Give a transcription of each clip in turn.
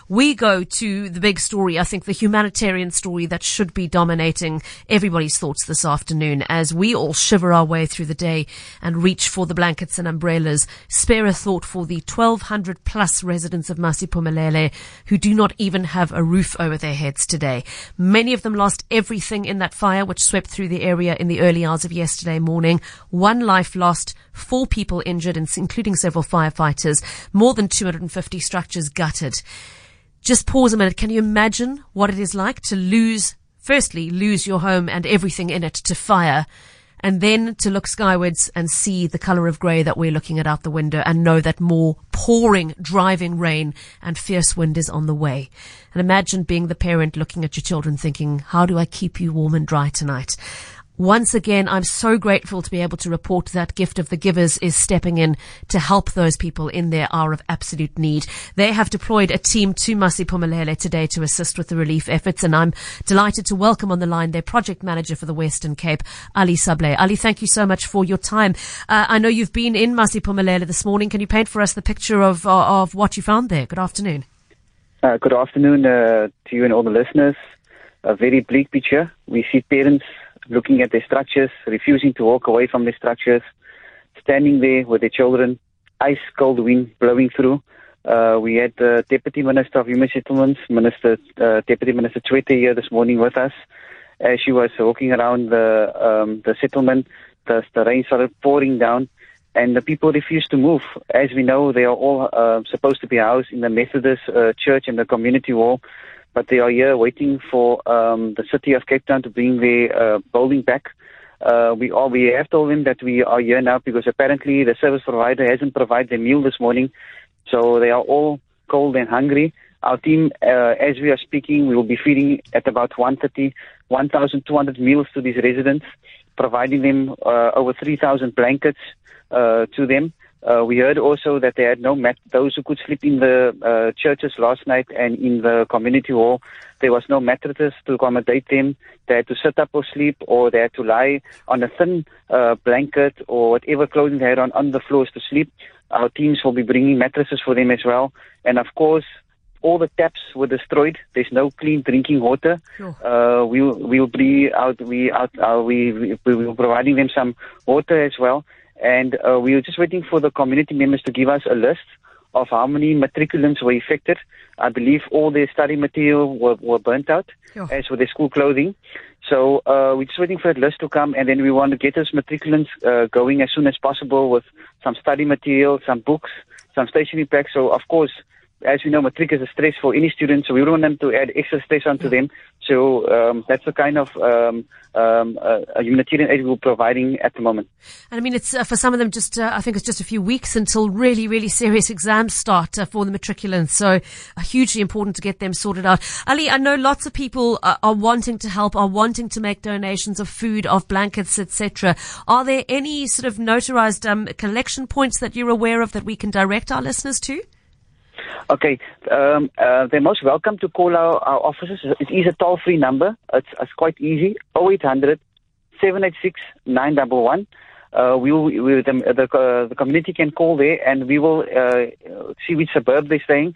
we go to the big story, I think the humanitarian story that should be dominating everybody's thoughts this afternoon as we all shiver our way through the day and reach for the blankets and umbrellas. Spare a thought for the 1,200 plus residents of Masiphumelele who do not even have a roof over their heads today. Many of them lost everything in that fire which swept through the area in the early hours of yesterday morning. 1 life lost, 4 people injured, including several firefighters, more than 250 structures gutted. Just pause a minute. Can you imagine what it is like to firstly lose your home and everything in it to fire, and then to look skywards and see the colour of grey that we're looking at out the window and know that more pouring, driving rain and fierce wind is on the way. And imagine being the parent looking at your children thinking, how do I keep you warm and dry tonight? Once again, I'm so grateful to be able to report that Gift of the Givers is stepping in to help those people in their hour of absolute need. They have deployed a team to Masiphumelele today to assist with the relief efforts, and I'm delighted to welcome on the line their project manager for the Western Cape, Ali Sablé. Ali, thank you so much for your time. I know you've been in Masiphumelele this morning. Can you paint for us the picture of what you found there? Good afternoon. Good afternoon to you and all the listeners. A very bleak picture. We see parents looking at their structures, refusing to walk away from their structures, standing there with their children, ice cold wind blowing through. We had the Deputy Minister of Human Settlements, Deputy Minister Tshwete here this morning with us. As she was walking around the settlement, the rain started pouring down and the people refused to move. As we know, they are all supposed to be housed in the Methodist church and the community hall, but they are here waiting for the city of Cape Town to bring their building back. We have told them that we are here now because apparently the service provider hasn't provided a meal this morning, so they are all cold and hungry. Our team, as we are speaking, we will be feeding at about 1,200 meals to these residents, providing them over 3,000 blankets to them. We heard also that they had no those who could sleep in the churches last night and in the community hall. There was no mattresses to accommodate them. They had to sit up or sleep, or they had to lie on a thin blanket or whatever clothing they had on the floors to sleep. Our teams will be bringing mattresses for them as well. And of course, all the taps were destroyed. There's no clean drinking water. Sure. We'll be providing them some water as well. And we were just waiting for the community members to give us a list of how many matriculants were affected. I believe all their study material were burnt out, sure, as for their school clothing. So we're just waiting for that list to come, and then we want to get those matriculants going as soon as possible with some study material, some books, some stationery packs. So, of course, as we know, matric is a stress for any student, so we don't want them to add extra stress onto them. So that's the kind of humanitarian aid we're providing at the moment. And I mean, it's for some of them just, I think it's just a few weeks until really, really serious exams start for the matriculants. So hugely important to get them sorted out. Ali, I know lots of people are wanting to help, are wanting to make donations of food, of blankets, etc. Are there any sort of notarized collection points that you're aware of that we can direct our listeners to? Okay, they're most welcome to call our offices. It is a toll-free number. It's quite easy. 0800 786 911. The community can call there, and we will see which suburb they're staying,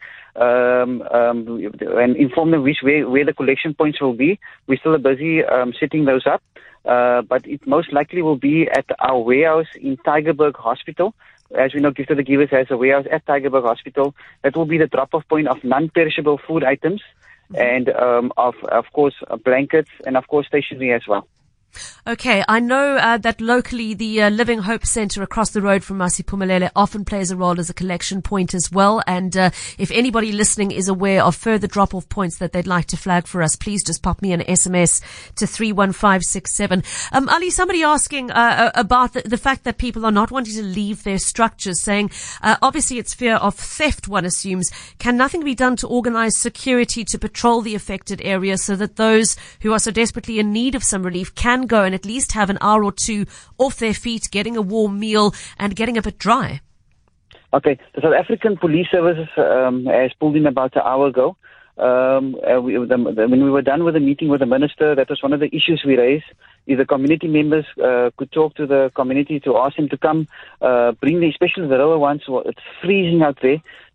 and inform them where the collection points will be. We're still busy setting those up, but it most likely will be at our warehouse in Tygerberg Hospital. As we know, Gift of the Givers has a warehouse at Tygerberg Hospital. That will be the drop-off point of non-perishable food items, and of course blankets, and of course stationery as well. Okay, I know that locally the Living Hope Centre across the road from Masiphumelele often plays a role as a collection point as well, and if anybody listening is aware of further drop-off points that they'd like to flag for us, please just pop me an SMS to 31567. Ali, somebody asking about the fact that people are not wanting to leave their structures, saying obviously it's fear of theft, one assumes. Can nothing be done to organise security to patrol the affected area so that those who are so desperately in need of some relief can go and at least have an hour or two off their feet, getting a warm meal and getting a bit dry? Okay, the South African Police Services has pulled in about an hour ago. When we were done with the meeting with the minister, that was one of the issues we raised. If the community members could talk to the community to ask them to come, bring the, especially the lower ones, it's freezing out there,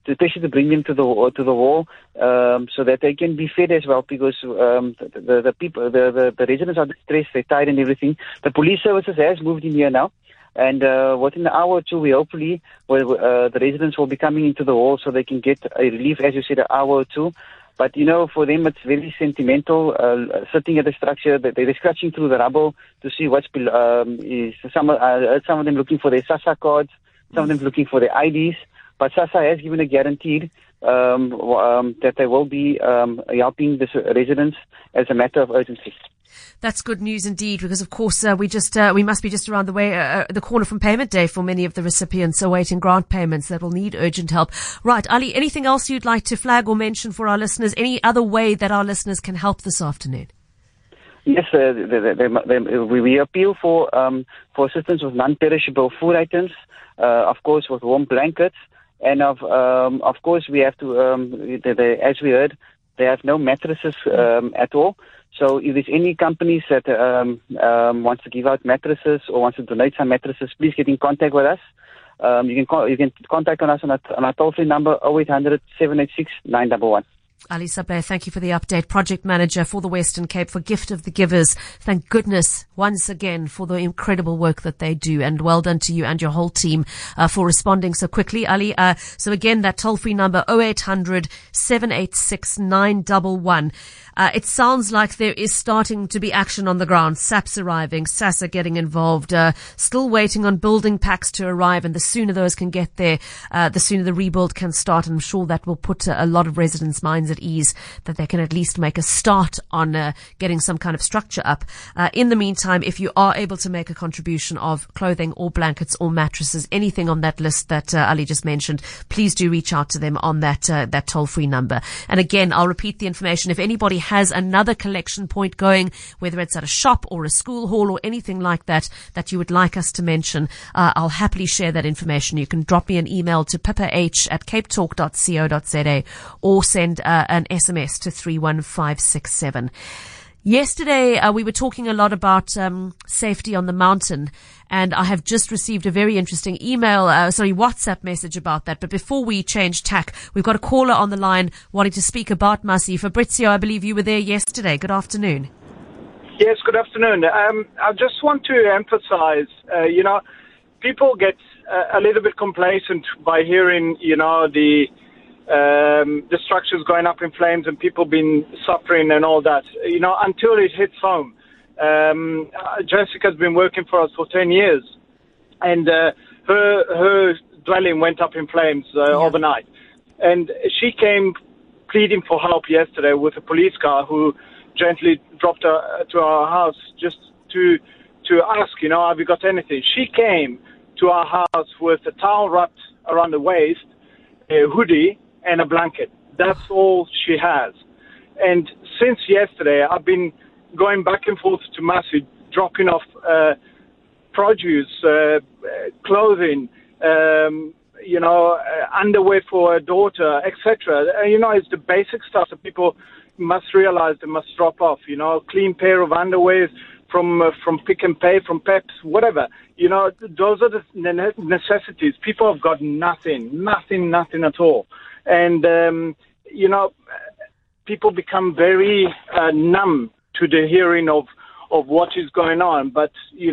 especially to bring them to the wall, so that they can be fed as well, because the people, the residents are distressed, they're tired and everything. The police services has moved in here now, and within an hour or two, we hopefully the residents will be coming into the wall so they can get a relief, as you said, an hour or two. But, for them, it's very sentimental, sitting at the structure. They're scratching through the rubble to see what's, some of them looking for their SASSA cards, some of them looking for their IDs. But SASSA has given a guaranteed that they will be helping the residents as a matter of urgency. That's good news indeed, because of course we must be just around the corner from payment day for many of the recipients awaiting grant payments that will need urgent help. Right, Ali, anything else you'd like to flag or mention for our listeners? Any other way that our listeners can help this afternoon? Yes, we appeal for assistance with non-perishable food items, of course with warm blankets, and of course we have to, as we heard, they have no mattresses at all. So if there's any companies that wants to give out mattresses or wants to donate some mattresses, please get in contact with us. You can contact us on our toll-free number 0800 786 911. Ali Sablé, thank you for the update. Project Manager for the Western Cape for Gift of the Givers. Thank goodness once again for the incredible work that they do, and well done to you and your whole team for responding so quickly, Ali. So again, that toll-free number 0800 786 911. It sounds like there is starting to be action on the ground. SAP's arriving, SASSA getting involved, still waiting on building packs to arrive, and the sooner those can get there, the sooner the rebuild can start. And I'm sure that will put a lot of residents' minds at ease that they can at least make a start on getting some kind of structure up. In the meantime, if you are able to make a contribution of clothing or blankets or mattresses, anything on that list that Ali just mentioned, please do reach out to them on that toll-free number. And again, I'll repeat the information. If anybody has another collection point going, whether it's at a shop or a school hall or anything like that you would like us to mention, I'll happily share that information. You can drop me an email to pipah@capetalk.co.za or send an SMS to 31567. Yesterday, we were talking a lot about safety on the mountain, and I have just received a very interesting WhatsApp message about that. But before we change tack, we've got a caller on the line wanting to speak about Massey. Fabrizio, I believe you were there yesterday. Good afternoon. Yes, good afternoon. I just want to emphasize, people get a little bit complacent by hearing, the structures going up in flames and people been suffering and all that, until it hits home. Jessica's been working for us for 10 years, and her dwelling went up in flames overnight. And she came pleading for help yesterday with a police car who gently dropped her to our house just to ask, have you got anything? She came to our house with a towel wrapped around the waist, a hoodie, and a blanket. That's all she has. And since yesterday, I've been going back and forth to Massey, dropping off produce, clothing, underwear for her daughter, etc. It's the basic stuff that people must realize they must drop off. Clean pair of underwear from Pick and Pay, from Peps, whatever. Those are the necessities. People have got nothing at all. And, people become very numb to the hearing of what is going on. But,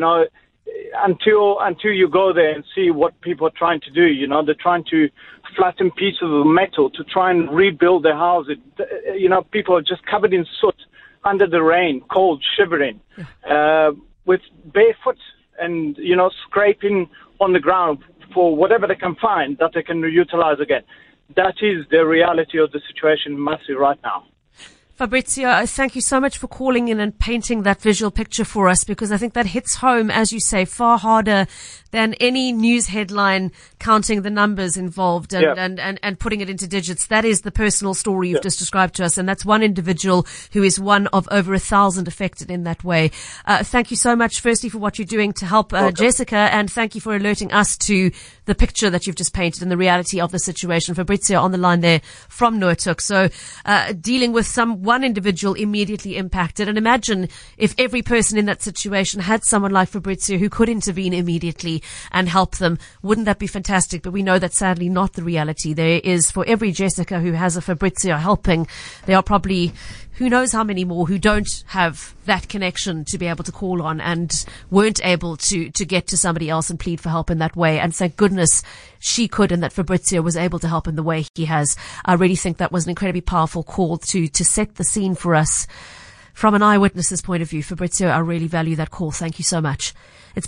until you go there and see what people are trying to do, they're trying to flatten pieces of metal to try and rebuild their houses. People are just covered in soot under the rain, cold, shivering, with barefoot and, scraping on the ground for whatever they can find that they can utilize again. That is the reality of the situation in Massey right now. Fabrizio, thank you so much for calling in and painting that visual picture for us, because I think that hits home, as you say, far harder than any news headline counting the numbers involved and putting it into digits. That is the personal story you've just described to us, and that's one individual who is one of over 1,000 affected in that way. Thank you so much, firstly, for what you're doing to help Jessica, and thank you for alerting us to the picture that you've just painted and the reality of the situation. Fabrizio on the line there from Noordhoek. So dealing with some one individual immediately impacted. And imagine if every person in that situation had someone like Fabrizio who could intervene immediately and help them. Wouldn't that be fantastic? But we know that's sadly not the reality. There is, for every Jessica who has a Fabrizio helping, there are probably who knows how many more who don't have that connection to be able to call on and weren't able to get to somebody else and plead for help in that way. And thank goodness she could, and that Fabrizio was able to help in the way he has. I really think that was an incredibly powerful call to set the scene for us from an eyewitness's point of view. Fabrizio, I really value that call. Thank you so much.